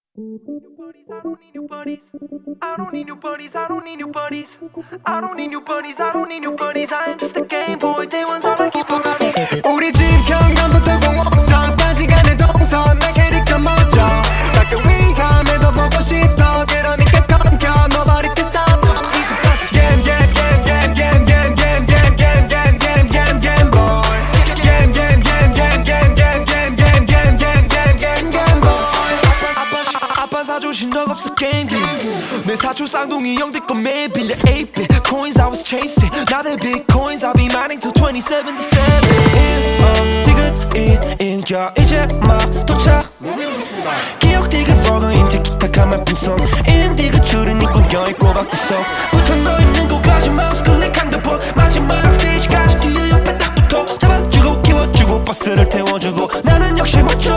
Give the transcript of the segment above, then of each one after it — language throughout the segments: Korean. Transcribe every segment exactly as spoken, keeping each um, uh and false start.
I don't need new buddies. I don't need new buddies. I don't need new buddies. I don't need new buddies. I don't need new buddies. I am just a Game Boy. They ones all I keep around me. 우리 집 현관부터 공옥선까지 가는 동선 내 캐릭터 멋져 밖에 위험해도 보고 싶어 그러니까 컴겨 Nobody can stop Game game game game game game game game game game game game game boy Game game game game game game game game game game game game game boy 아빠 아빠 사주신 적 없어 게임기 내 사촌 쌍둥이 형들 거 매일 빌려 eight bit Coins I was chasing Now they're big coins I'll be mining till twenty seventy-seven 어 디귿이 인겨 이제 막 도착 기억 디귿 버거인 티키타카 말풍선 인 디귿 줄은 입고 여의 꼬박 구석 붙어 너 있는 곳까지 마우스 클릭한 듯 보 마지막 스테이지까지 뒤에 옆에 딱 붙어 잡아주고 키워주고 버스를 태워주고 나는 역시 멋져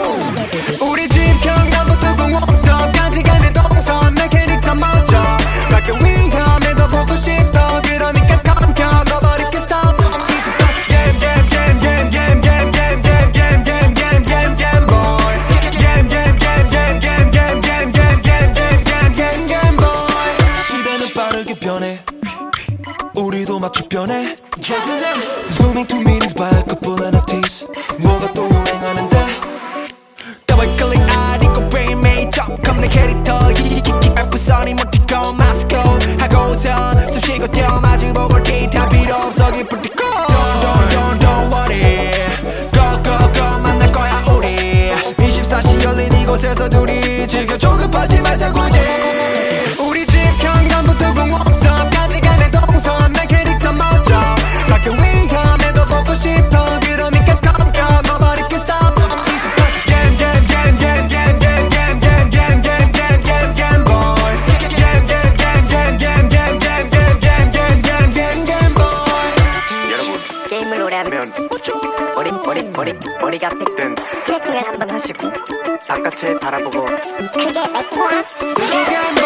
우리 집 현관부터 공옥선까지 가는 동선 내 캐릭터 멋져 밖에 위험해도 보고 싶어 그러니까 컴겨 Nobody can stop Game game game game game game game game game game game game game boy Game game game game game game game game game game game game game boy 시대는 빠르게 변해 우리도 맞춰 변해 Zooming to meetings by couple 엔에프티's 뭐가 또 유행하는데 더블 클릭 알 있고 brain made 점검 내 캐릭터 히히히히 앱부선이 못티고 마스코 하고서 숨 쉬고 뛰어 마주보고 데이터 필요 없어 기쁠 때 go Don't don't don't don't worry Go go go 만날 거야 우리 이십사 시 열린 이곳에서 둘이 즐겨 조급하지 말자 굳이 우리 집 현관부터 공옥선까지 가는 동선 내 캐릭터 멋져 밖에 위험해도 보고 싶어 그러니까 컴겨 Nobody can stop Game game game game game game game game game game game game game boy Game game game game game game game game game game game game game boy 여러분 게임을 오래 하면 머리 머리 머리 머리가 땡 트래킹을 한번 하시고 바깥을 바라보고 크게 외치고